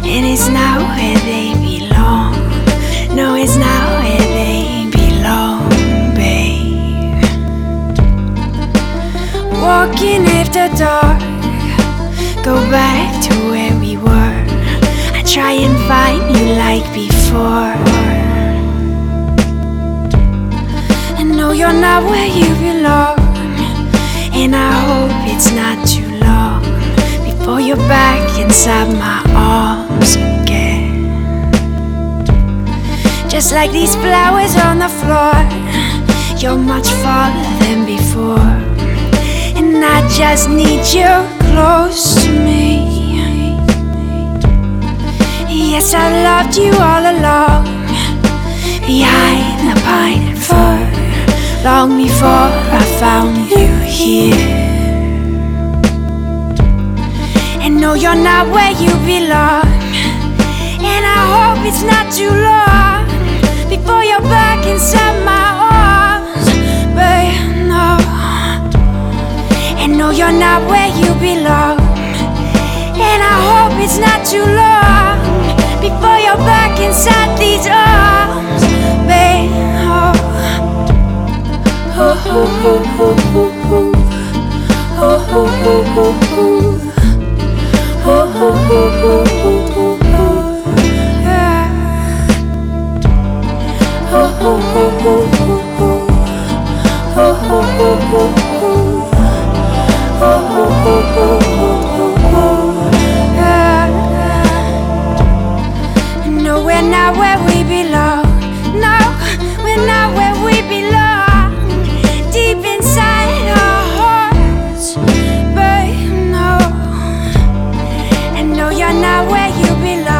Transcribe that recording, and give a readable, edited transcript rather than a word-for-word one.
and it's not where they belong. No, it's not where they belong, babe. Walking after dark, go back to where we were. I try and find you like before. I know you're not where you belong, and I hope it's not too long before you're back inside my arms again. Just like these flowers on the floor, you're much farther than before, and I just need you close to me. Yes, I loved you all along, behind the pine and fir, long before I found you here. And no, you're not where you belong, and I hope it's not too long before you're back inside my arms, babe, no. And no, you're not where you belong, and I hope it's not too long before you're back inside these arms, babe, oh. Oh, oh, oh, oh, oh, oh, oh, oh, oh, oh. Oh, oh, oh, oh, oh, oh, yeah. Oh, oh, oh, oh, oh, oh. Oh, oh, oh, oh, oh. Oh, oh, oh, oh, oh, yeah. No, we're not where we belong. No, we're not where we belong. Deep inside our hearts, babe, no. No, you're not where you belong.